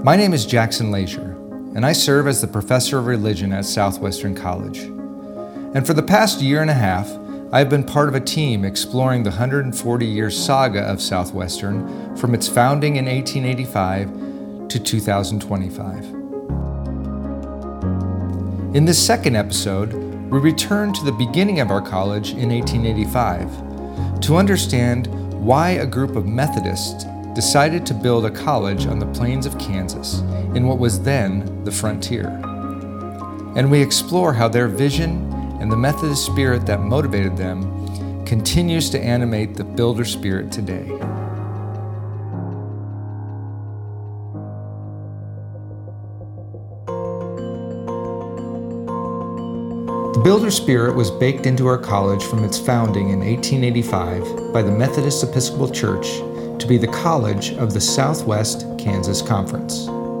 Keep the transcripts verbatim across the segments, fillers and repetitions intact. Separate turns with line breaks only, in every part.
My name is Jackson Leisure, and I serve as the Professor of Religion at Southwestern College. And for the past year and a half, I have been part of a team exploring the one hundred forty year saga of Southwestern from its founding in eighteen eighty-five to two thousand twenty-five. In this second episode, we return to the beginning of our college in eighteen eighty-five to understand why a group of Methodists decided to build a college on the plains of Kansas in what was then the frontier. And we explore how their vision and the Methodist spirit that motivated them continues to animate the builder spirit today. The builder spirit was baked into our college from its founding in eighteen eighty-five by the Methodist Episcopal Church to be the college of the Southwest Kansas Conference.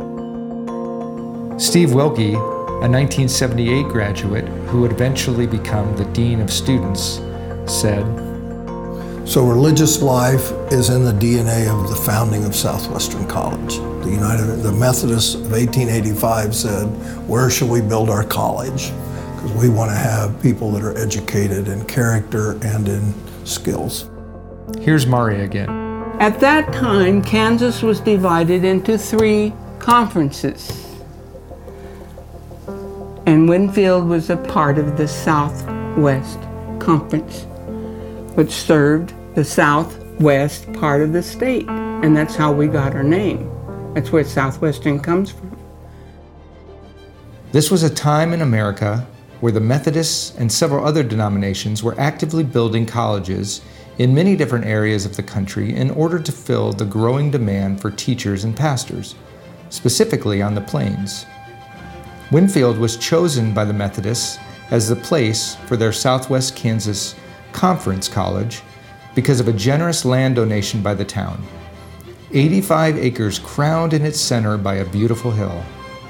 Steve Wilkie, a nineteen seventy-eight graduate who would eventually become the Dean of Students, said,
"So religious life is in the D N A of the founding of Southwestern College. The United, the Methodists of eighteen eighty-five said, where should we build our college? Because we want to have people that are educated in character and in skills."
Here's Mari again.
At that time, Kansas was divided into three conferences, and Winfield was a part of the Southwest Conference, which served the southwest part of the state, and that's how we got our name. That's where Southwestern comes from.
This was a time in America where the Methodists and several other denominations were actively building colleges in many different areas of the country in order to fill the growing demand for teachers and pastors, specifically on the plains. Winfield was chosen by the Methodists as the place for their Southwest Kansas Conference College because of a generous land donation by the town, eighty-five acres crowned in its center by a beautiful hill.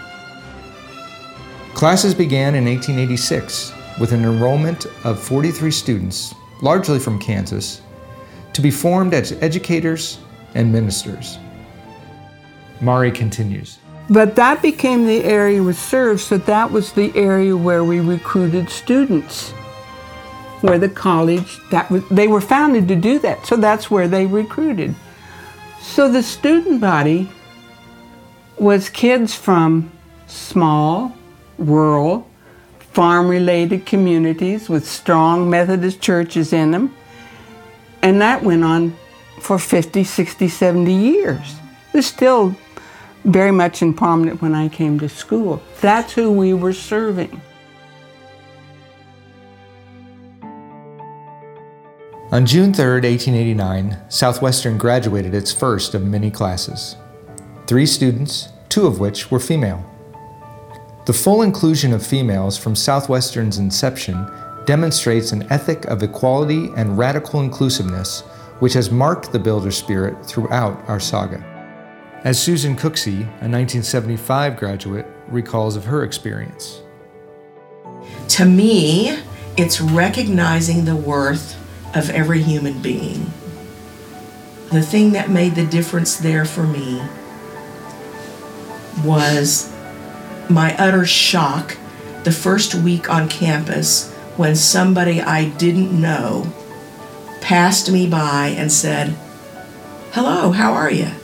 Classes began in eighteen eighty-six with an enrollment of forty-three students, largely from Kansas, to be formed as educators and ministers. Mari continues.
But that became the area we served, so that was the area where we recruited students, where the college, that was, they were founded to do that, so that's where they recruited. So the student body was kids from small, rural, farm-related communities with strong Methodist churches in them. And that went on for fifty, sixty, seventy years. It was still very much in prominent when I came to school. That's who we were serving.
On June third, eighteen eighty-nine, Southwestern graduated its first of many classes. Three students, two of which were female. The full inclusion of females from Southwestern's inception demonstrates an ethic of equality and radical inclusiveness which has marked the builder spirit throughout our saga. As Susan Cooksey, a nineteen seventy-five graduate, recalls of her experience.
To me, it's recognizing the worth of every human being. The thing that made the difference there for me was my utter shock the first week on campus when somebody I didn't know passed me by and said, "Hello, how are you?"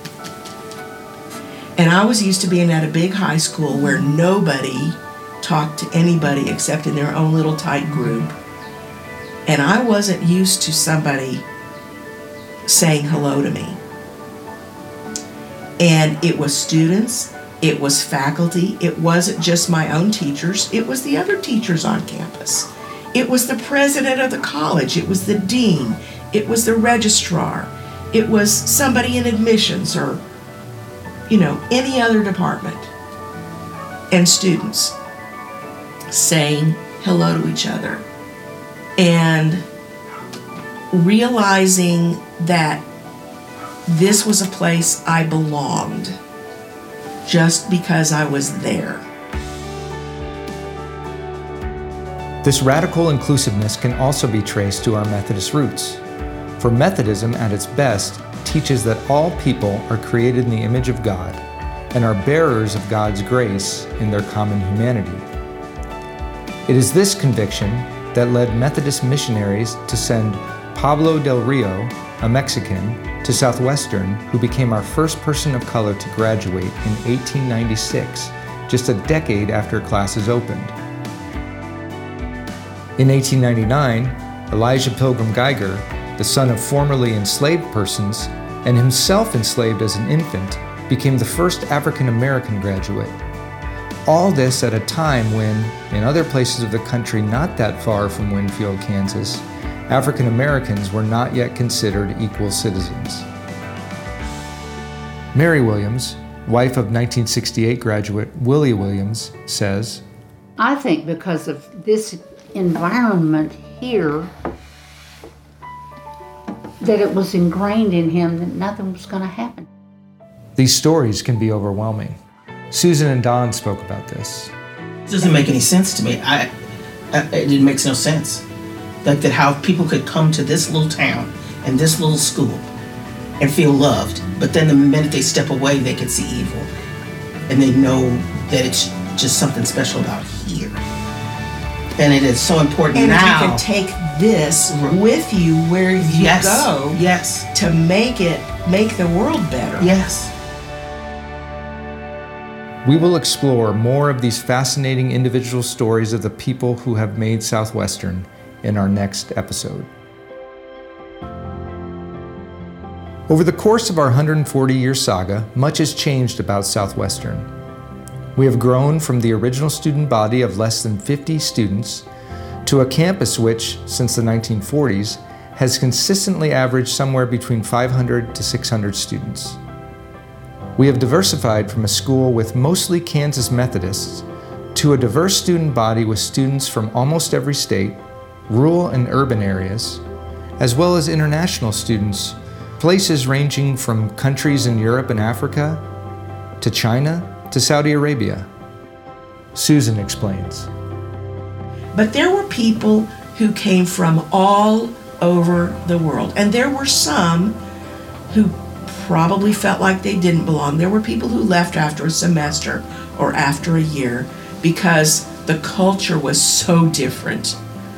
And I was used to being at a big high school where nobody talked to anybody except in their own little tight group. And I wasn't used to somebody saying hello to me. And it was students, it was faculty, it wasn't just my own teachers, it was the other teachers on campus. It was the president of the college, it was the dean, it was the registrar, it was somebody in admissions or, you know, any other department. And students saying hello to each other. And realizing that this was a place I belonged just because I was there.
This radical inclusiveness can also be traced to our Methodist roots. For Methodism, at its best, teaches that all people are created in the image of God, and are bearers of God's grace in their common humanity. It is this conviction that led Methodist missionaries to send Pablo del Rio, a Mexican, to Southwestern, who became our first person of color to graduate in eighteen ninety-six, just a decade after classes opened. In eighteen ninety-nine, Elijah Pilgrim Geiger, the son of formerly enslaved persons and himself enslaved as an infant, became the first African American graduate. All this at a time when, in other places of the country not that far from Winfield, Kansas, African Americans were not yet considered equal citizens. Mary Williams, wife of nineteen sixty-eight graduate Willie Williams, says,
I think because of this environment here, that it was ingrained in him that nothing was going to happen.
These stories can be overwhelming. Susan and Don spoke about this.
It doesn't make any sense to me. I, I it makes no sense. Like that how people could come to this little town and this little school and feel loved, but then the minute they step away, they can see evil. And they know that it's just something special about here. And it is so important
and
now.
And you can take this with you where you
yes.
go
yes.
to make it, make the world better.
Yes.
We will explore more of these fascinating individual stories of the people who have made Southwestern in our next episode. Over the course of our one hundred forty year saga, much has changed about Southwestern. We have grown from the original student body of less than fifty students to a campus which, since the nineteen forties, has consistently averaged somewhere between five hundred to six hundred students. We have diversified from a school with mostly Kansas Methodists to a diverse student body with students from almost every state, rural and urban areas, as well as international students, places ranging from countries in Europe and Africa to China to Saudi Arabia. Susan explains.
But there were people who came from all over the world, and there were some who probably felt like they didn't belong. There were people who left after a semester or after a year because the culture was so different.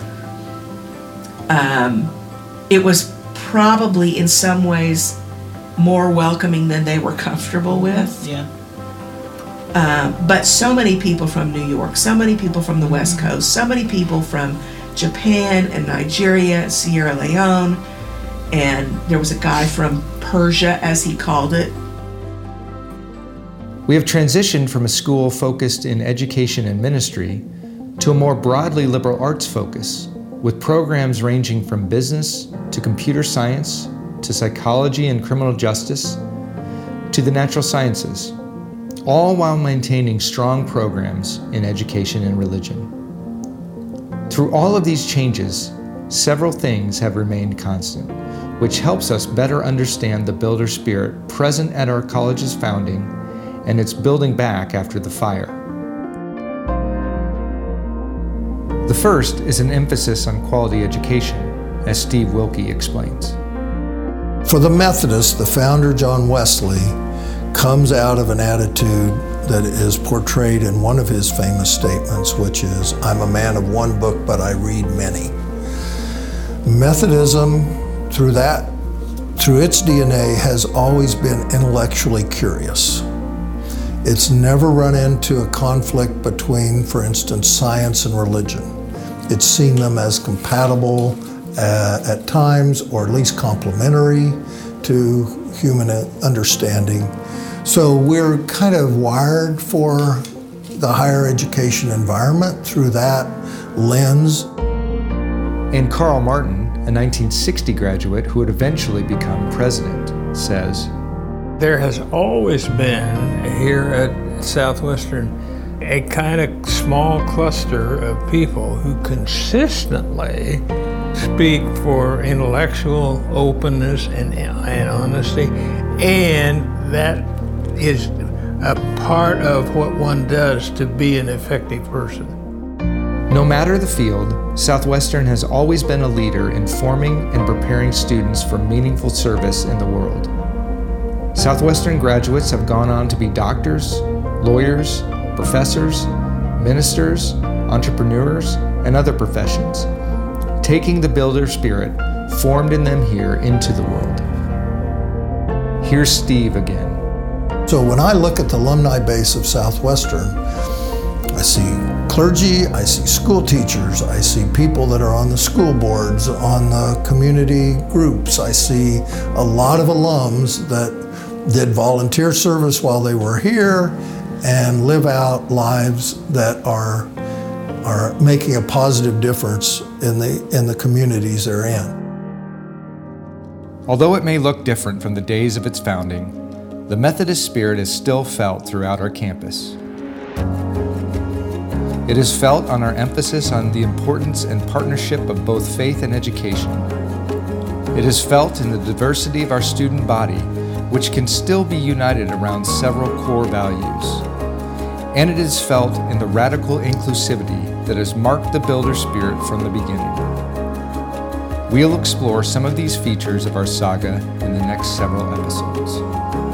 Um, it was probably in some ways more welcoming than they were comfortable with.
Yeah.
Uh, but so many people from New York, so many people from the West Coast, so many people from Japan and Nigeria, Sierra Leone, and there was a guy from Persia, as he called it.
We have transitioned from a school focused in education and ministry to a more broadly liberal arts focus, with programs ranging from business to computer science to psychology and criminal justice to the natural sciences, all while maintaining strong programs in education and religion. Through all of these changes, several things have remained constant, which helps us better understand the builder spirit present at our college's founding and its building back after the fire. The first is an emphasis on quality education, as Steve Wilkie explains.
For the Methodists, the founder, John Wesley, comes out of an attitude that is portrayed in one of his famous statements, which is, I'm a man of one book, but I read many. Methodism, through that, through its D N A, has always been intellectually curious. It's never run into a conflict between, for instance, science and religion. It's seen them as compatible uh, at times, or at least complementary to human understanding. So we're kind of wired for the higher education environment through that lens.
And Carl Martin, a nineteen sixty graduate who would eventually become president, says,
there has always been here at Southwestern a kind of small cluster of people who consistently speak for intellectual openness and, and honesty, and that is a part of what one does to be an effective person.
No matter the field, Southwestern has always been a leader in forming and preparing students for meaningful service in the world. Southwestern graduates have gone on to be doctors, lawyers, professors, ministers, entrepreneurs, and other professions, taking the builder spirit formed in them here into the world. Here's Steve again.
So when I look at the alumni base of Southwestern, I see clergy, I see school teachers, I see people that are on the school boards, on the community groups. I see a lot of alums that did volunteer service while they were here and live out lives that are, are making a positive difference in the, in the communities they're in.
Although it may look different from the days of its founding, the Methodist spirit is still felt throughout our campus. It is felt on our emphasis on the importance and partnership of both faith and education. It is felt in the diversity of our student body, which can still be united around several core values. And it is felt in the radical inclusivity that has marked the builder spirit from the beginning. We'll explore some of these features of our saga in the next several episodes.